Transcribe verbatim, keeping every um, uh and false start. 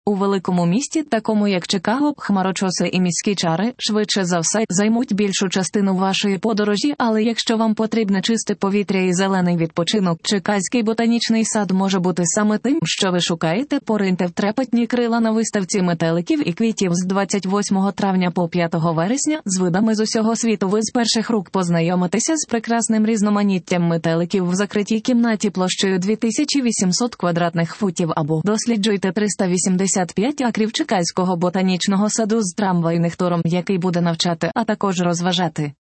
У великому місті, такому як Чикаго, хмарочоси і міські чари, швидше за все, займуть більшу частину вашої подорожі, але якщо вам потрібне чисте повітря і зелений відпочинок, Чикаський ботанічний сад може бути саме тим, що ви шукаєте. Пориньте в трепетні крила на виставці метеликів і квітів з двадцять восьмого травня по п'ятого вересня, з видами з усього світу. Ви з перших рук познайомитеся з прекрасним різноманіттям метеликів в закритій кімнаті площею дві тисячі вісімсот квадратних футів або досліджуйте триста вісімдесят п'ять акрів Чикаського ботанічного саду з трамвайних туром, який буде навчати, а також розважати.